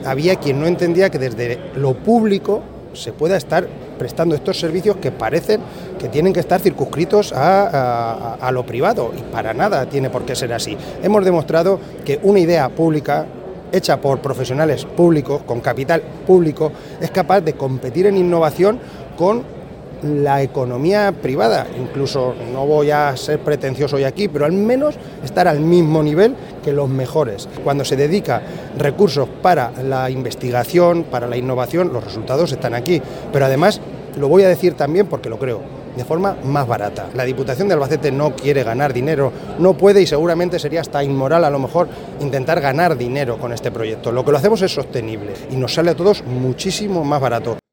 había quien no entendía que desde lo público se pueda estar prestando estos servicios que parecen que tienen que estar circunscritos a lo privado, y para nada tiene por qué ser así. Hemos demostrado que una idea pública, hecha por profesionales públicos, con capital público, es capaz de competir en innovación con la economía privada. Incluso, no voy a ser pretencioso hoy aquí, pero al menos estar al mismo nivel que los mejores. Cuando se dedica recursos para la investigación, para la innovación, los resultados están aquí. Pero además, lo voy a decir también porque lo creo, de forma más barata. La Diputación de Albacete no quiere ganar dinero, no puede, y seguramente sería hasta inmoral a lo mejor intentar ganar dinero con este proyecto. Lo que lo hacemos es sostenible y nos sale a todos muchísimo más barato.